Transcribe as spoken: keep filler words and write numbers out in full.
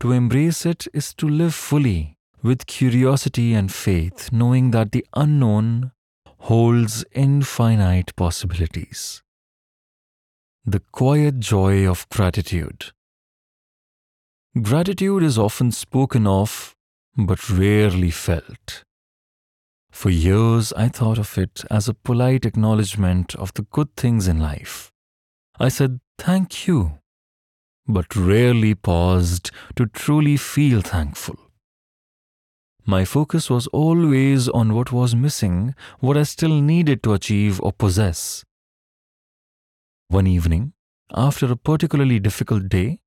To embrace it is to live fully, with curiosity and faith, knowing that the unknown holds infinite possibilities. The quiet joy of gratitude. Gratitude is often spoken of, but rarely felt. For years, I thought of it as a polite acknowledgement of the good things in life. I said, "Thank you," but rarely paused to truly feel thankful. My focus was always on what was missing, what I still needed to achieve or possess. One evening, after a particularly difficult day,